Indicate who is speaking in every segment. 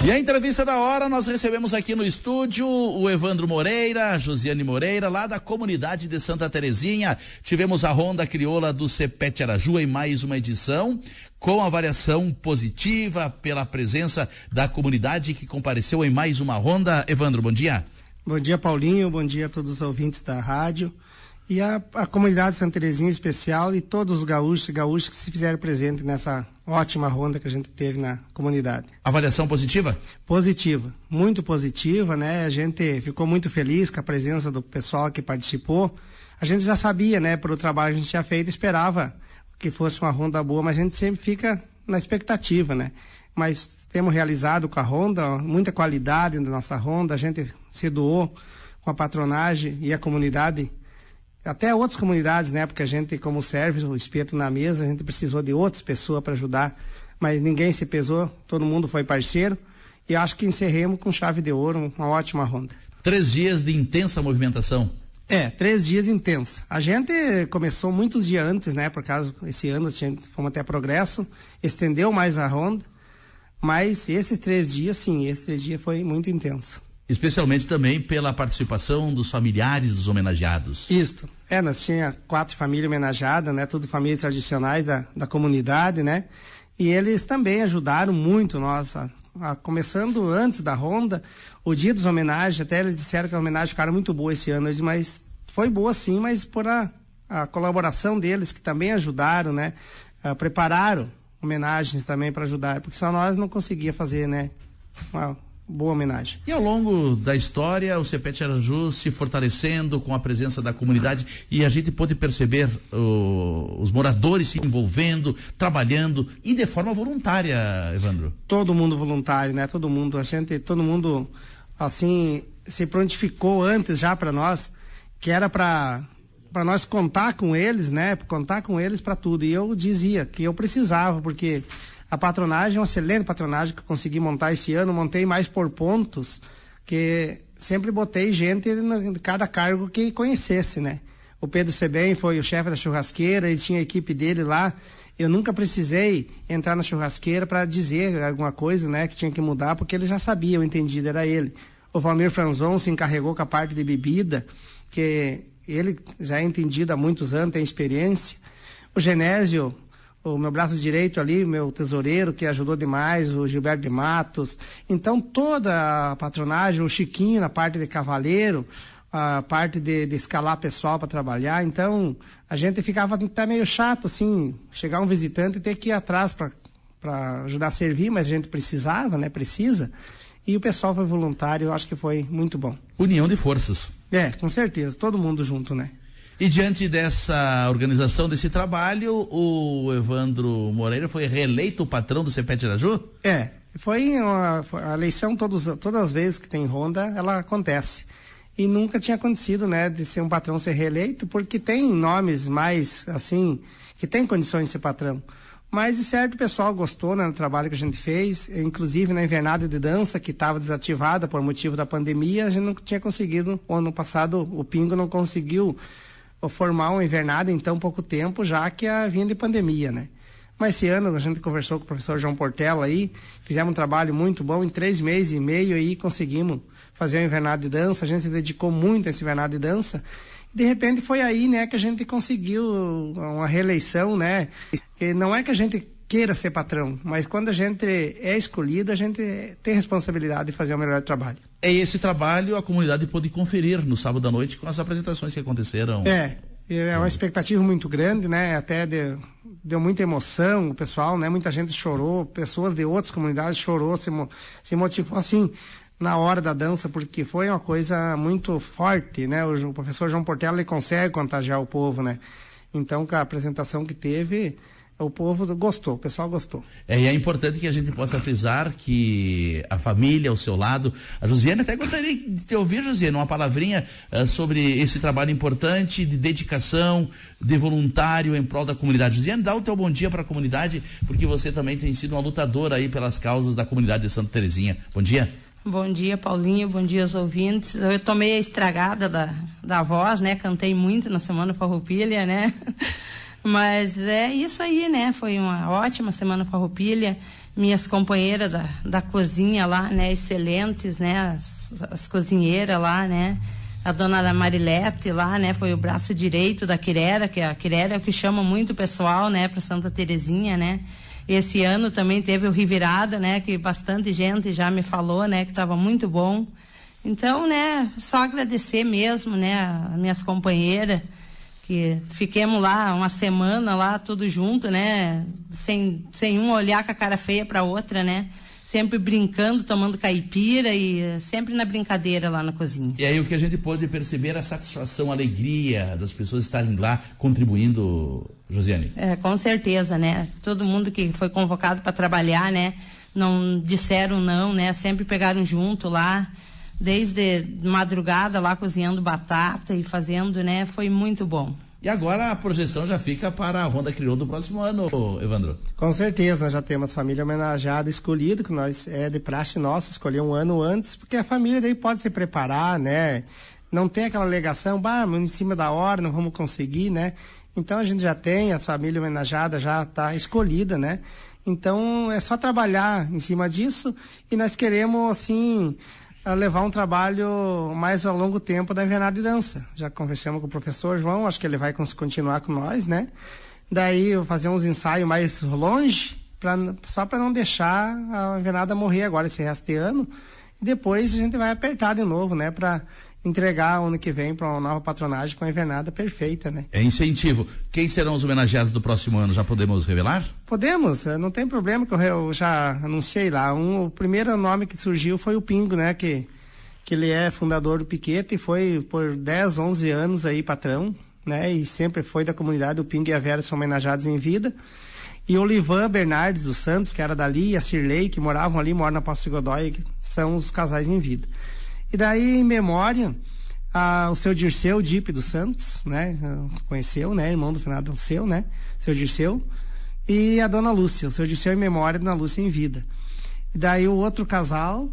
Speaker 1: E a entrevista da hora, nós recebemos aqui no estúdio o Evandro Moreira, a Josiane Moreira, lá da comunidade de Santa Terezinha. Tivemos a Ronda Crioula do Cepete Araju em mais uma edição, com avaliação positiva pela presença da comunidade que compareceu em mais uma ronda. Evandro, bom dia.
Speaker 2: Bom dia, Paulinho, bom dia a todos os ouvintes da rádio. E a comunidade de Santa Terezinha em especial e todos os gaúchos e gaúchas que se fizeram presente nessa ótima ronda que a gente teve na comunidade.
Speaker 1: Avaliação positiva?
Speaker 2: Positiva, muito positiva, né? A gente ficou muito feliz com a presença do pessoal que participou. A gente já sabia, né, pelo trabalho que a gente tinha feito, esperava que fosse uma ronda boa, mas a gente sempre fica na expectativa, né? Mas temos realizado com a ronda, muita qualidade na nossa ronda, a gente se doou com a patronagem e a comunidade, até outras comunidades, né? Porque a gente, como serve o espeto na mesa, a gente precisou de outras pessoas para ajudar, mas ninguém se pesou, todo mundo foi parceiro, e acho que encerremos com chave de ouro, uma ótima ronda.
Speaker 1: 3 dias de intensa movimentação.
Speaker 2: 3 dias de intensa. A gente começou muitos dias antes, né? Por causa, esse ano fomos até Progresso, estendeu mais a ronda, mas esses 3 dias, sim, esse 3 dias foi muito intenso.
Speaker 1: Especialmente também pela participação dos familiares dos homenageados.
Speaker 2: Isso. Nós tínhamos 4 famílias homenageadas, né? Tudo famílias tradicionais da comunidade, né? E eles também ajudaram muito nós, começando antes da ronda, o dia dos homenagens, até eles disseram que a homenagem ficaram muito boa esse ano, mas foi boa sim, mas por a colaboração deles, que também ajudaram, né? Prepararam homenagens também para ajudar, porque só nós não conseguia fazer, né? Uma boa homenagem.
Speaker 1: E ao longo da história, o Cepete Araju se fortalecendo com a presença da comunidade, e a gente pôde perceber os moradores se envolvendo, trabalhando e de forma voluntária, Evandro.
Speaker 2: Todo mundo voluntário, né? Todo mundo assim se prontificou antes já para nós, que era para nós contar com eles, né? Contar com eles para tudo. E eu dizia que eu precisava, porque a patronagem é uma excelente patronagem que eu consegui montar esse ano, montei mais por pontos, que sempre botei gente em cada cargo que conhecesse, né? O Pedro Sebem foi o chefe da churrasqueira, ele tinha a equipe dele lá, eu nunca precisei entrar na churrasqueira para dizer alguma coisa, né, que tinha que mudar, porque ele já sabia, o entendido era ele. O Valmir Franzon se encarregou com a parte de bebida, que ele já é entendido há muitos anos, tem experiência. O Genésio, o meu braço direito ali, meu tesoureiro, que ajudou demais, o Gilberto de Matos. Então, toda a patronagem, o Chiquinho na parte de cavaleiro, a parte de escalar pessoal para trabalhar. Então, a gente ficava até meio chato, assim, chegar um visitante e ter que ir atrás para ajudar a servir, mas a gente precisava, né? Precisa. E o pessoal foi voluntário, eu acho que foi muito bom.
Speaker 1: União de forças.
Speaker 2: Com certeza, todo mundo junto, né?
Speaker 1: E diante dessa organização, desse trabalho, o Evandro Moreira foi reeleito o patrão do Cepete Araju?
Speaker 2: Foi a eleição, todas as vezes que tem ronda, ela acontece. E nunca tinha acontecido, né, de ser um patrão ser reeleito, porque tem nomes mais, assim, que tem condições de ser patrão. Mas, de certo, o pessoal gostou, né, do trabalho que a gente fez, inclusive na invernada de dança, que estava desativada por motivo da pandemia, a gente não tinha conseguido, ano passado o Pingo não conseguiu formar uma invernada em tão pouco tempo, já que vinha de pandemia, né? Mas esse ano a gente conversou com o professor João Portela aí, fizemos um trabalho muito bom, em 3 meses e meio aí conseguimos fazer uma invernada de dança, a gente se dedicou muito a essa invernada de dança, e de repente foi aí, né, que a gente conseguiu uma reeleição, né? Que não é que a gente queira ser patrão, mas quando a gente é escolhido, a gente tem responsabilidade de fazer o melhor trabalho.
Speaker 1: Esse trabalho a comunidade pôde conferir no sábado à noite com as apresentações que aconteceram.
Speaker 2: É uma expectativa muito grande, né? Até deu muita emoção, o pessoal, né? Muita gente chorou, pessoas de outras comunidades chorou, se motivou assim na hora da dança, porque foi uma coisa muito forte, né? O professor João Portela, ele consegue contagiar o povo, né? Então, com a apresentação que teve, o povo gostou, o pessoal gostou.
Speaker 1: E é importante que a gente possa frisar que a família ao seu lado, a Josiane, até gostaria de te ouvir, Josiane, uma palavrinha sobre esse trabalho importante de dedicação, de voluntário em prol da comunidade. Josiane, dá o teu bom dia para a comunidade, porque você também tem sido uma lutadora aí pelas causas da comunidade de Santa Terezinha. Bom dia.
Speaker 3: Bom dia, Paulinho, bom dia aos ouvintes. Eu tomei a estragada da voz, né, cantei muito na Semana Farroupilha, né. Mas é isso aí, né? Foi uma ótima Semana Farroupilha. minhas companheiras da cozinha lá, né? Excelentes, né? As cozinheiras lá, né? A dona Marilete lá, né? Foi o braço direito da Quirera, que a Quirera é o que chama muito o pessoal, né? Para Santa Terezinha, né? Esse ano também teve o Rivirada, né? Que bastante gente já me falou, né? Que estava muito bom. Então, né? Só agradecer mesmo, né? As minhas companheiras, que fiquemos lá uma semana lá, tudo junto, né? Sem um olhar com a cara feia para outra, né? Sempre brincando, tomando caipira e sempre na brincadeira lá na cozinha.
Speaker 1: E aí o que a gente pode perceber é a satisfação, a alegria das pessoas estarem lá contribuindo, Josiane.
Speaker 3: Com certeza, né? Todo mundo que foi convocado para trabalhar, né? Não disseram não, né? Sempre pegaram junto lá, desde madrugada lá cozinhando batata e fazendo, né? Foi muito bom.
Speaker 1: E agora a projeção já fica para a Ronda Crioulo do próximo ano, Evandro.
Speaker 2: Com certeza, nós já temos família homenageada escolhida, que nós é de praxe nossa escolher um ano antes, porque a família daí pode se preparar, né? Não tem aquela alegação, em cima da hora, não vamos conseguir, né? Então a gente já tem, a família homenageada já está escolhida, né? Então é só trabalhar em cima disso e nós queremos, assim, levar um trabalho mais a longo tempo da Invernada de Dança. Já conversamos com o professor João, acho que ele vai continuar com nós, né? Daí fazer uns ensaios mais longe, só para não deixar a Invernada morrer agora esse resto de ano. E depois a gente vai apertar de novo, né? Para entregar ano que vem para uma nova patronagem com a Invernada perfeita, né?
Speaker 1: É incentivo. Quem serão os homenageados do próximo ano? Já podemos revelar?
Speaker 2: Podemos, não tem problema, que eu já anunciei lá. O primeiro nome que surgiu foi o Pingo, né? Que ele é fundador do Piquete e foi por 10, 11 anos aí patrão, né? E sempre foi da comunidade. O Pingo e a Vera são homenageados em vida. E o Livan Bernardes dos Santos, que era dali, e a Cirlei, que moravam ali, moram na Poço de Godói, são os casais em vida. E daí, em memória, o seu Dirceu Dipe dos Santos, né? Conheceu, né? Irmão do finado seu, né? Seu Dirceu. E a dona Lúcia, o seu Dirceu em memória, a dona Lúcia em vida. E daí o outro casal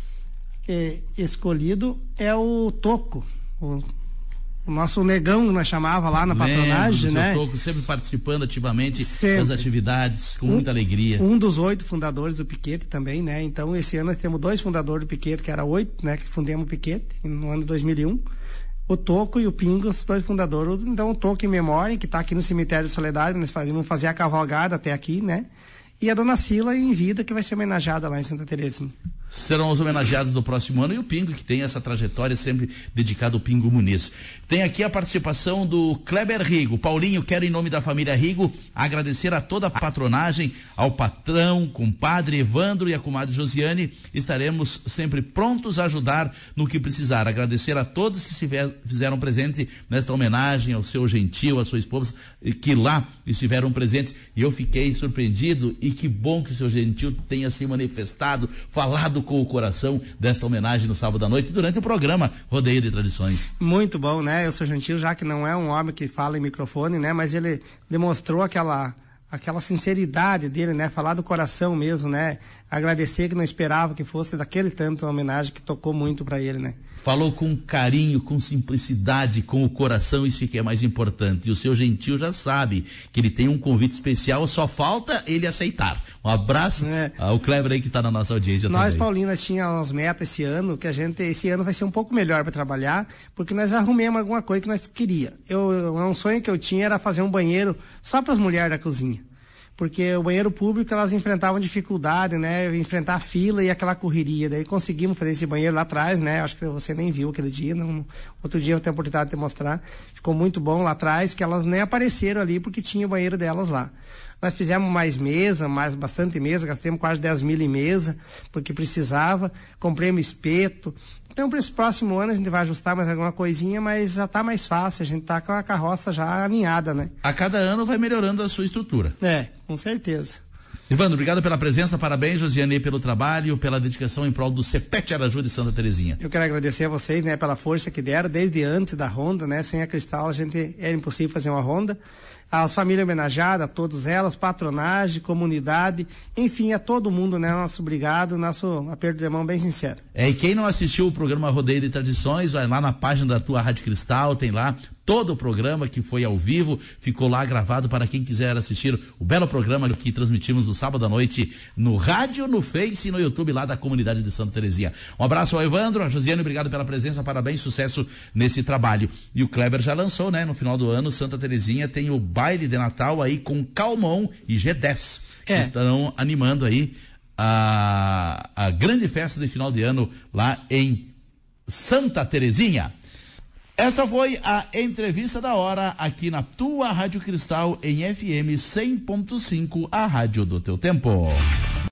Speaker 2: escolhido é o Toco, o nosso negão que nós chamava lá na patronagem, né?
Speaker 1: Toco, sempre participando ativamente das atividades, com muita alegria.
Speaker 2: Um dos 8 fundadores do Piquete também, né? Então, esse ano nós temos 2 fundadores do Piquete, que era 8, né? Que fundamos o Piquete no ano de 2001. O Toco e o Pingo, os 2 fundadores. Então, o Toco em memória, que está aqui no Cemitério de Soledade, nós vamos fazer a cavalgada até aqui, né? E a dona Sila em vida, que vai ser homenageada lá em Santa Terezinha.
Speaker 1: Serão os homenageados do próximo ano, e o Pingo, que tem essa trajetória sempre dedicada ao Pingo Muniz. Tem aqui a participação do Kleber Rigo. Paulinho, quero, em nome da família Rigo, agradecer a toda a patronagem, ao patrão, compadre Evandro e a comadre Josiane. Estaremos sempre prontos a ajudar no que precisar. Agradecer a todos que fizeram presente nesta homenagem ao seu Gentil, à sua esposa, que lá estiveram presentes. E eu fiquei surpreendido, e que bom que o seu Gentil tenha se manifestado, falado com o coração desta homenagem no sábado à noite, durante o programa Rodeio de Tradições.
Speaker 2: Muito bom, né? O seu Gentil, já que não é um homem que fala em microfone, né? Mas ele demonstrou aquela sinceridade dele, né? Falar do coração mesmo, né? Agradecer, que não esperava que fosse daquele tanto, uma homenagem que tocou muito para ele, né?
Speaker 1: Falou com carinho, com simplicidade, com o coração, isso que é mais importante. E o seu Gentil já sabe que ele tem um convite especial, só falta ele aceitar. Um abraço ao Kleber aí, que está na nossa audiência também.
Speaker 2: Nós, Paulinho, nós tínhamos metas esse ano, que esse ano vai ser um pouco melhor para trabalhar, porque nós arrumamos alguma coisa que nós queríamos. Um sonho que eu tinha era fazer um banheiro só para as mulheres da cozinha. Porque o banheiro público, elas enfrentavam dificuldade, né? Enfrentar a fila e aquela correria. Daí conseguimos fazer esse banheiro lá atrás, né? Acho que você nem viu aquele dia. Outro dia eu tenho a oportunidade de te mostrar. Ficou muito bom lá atrás, que elas nem apareceram ali porque tinha o banheiro delas lá. Nós fizemos mais mesa, bastante mesa, gastamos quase 10 mil em mesa, porque precisava. Compramos espeto. Então, para esse próximo ano, a gente vai ajustar mais alguma coisinha, mas já está mais fácil. A gente está com a carroça já alinhada, né?
Speaker 1: A cada ano vai melhorando a sua estrutura.
Speaker 2: Com certeza.
Speaker 1: Evandro, obrigado pela presença, parabéns, Josiane, pelo trabalho, pela dedicação em prol do CEPET Araju de Santa Terezinha.
Speaker 2: Eu quero agradecer a vocês, né, pela força que deram desde antes da ronda, né? Sem a Cristal, era impossível fazer uma ronda. As famílias homenageadas, a todas elas, patronagem, comunidade, enfim, a todo mundo, né? Nosso obrigado, nosso aperto de mão bem sincero.
Speaker 1: E quem não assistiu o programa Rodeio de Tradições, vai lá na página da tua Rádio Cristal, tem lá todo o programa que foi ao vivo, ficou lá gravado para quem quiser assistir o belo programa que transmitimos no sábado à noite no rádio, no Face e no YouTube lá da comunidade de Santa Terezinha. Um abraço ao Evandro, a Josiane, obrigado pela presença, parabéns, sucesso nesse trabalho. E o Kleber já lançou, né? No final do ano, Santa Terezinha tem o baile de Natal aí com Calmon e G10, que estarão animando aí a grande festa de final de ano lá em Santa Terezinha. Esta foi a entrevista da hora aqui na tua Rádio Cristal em FM 100.5, a rádio do teu tempo.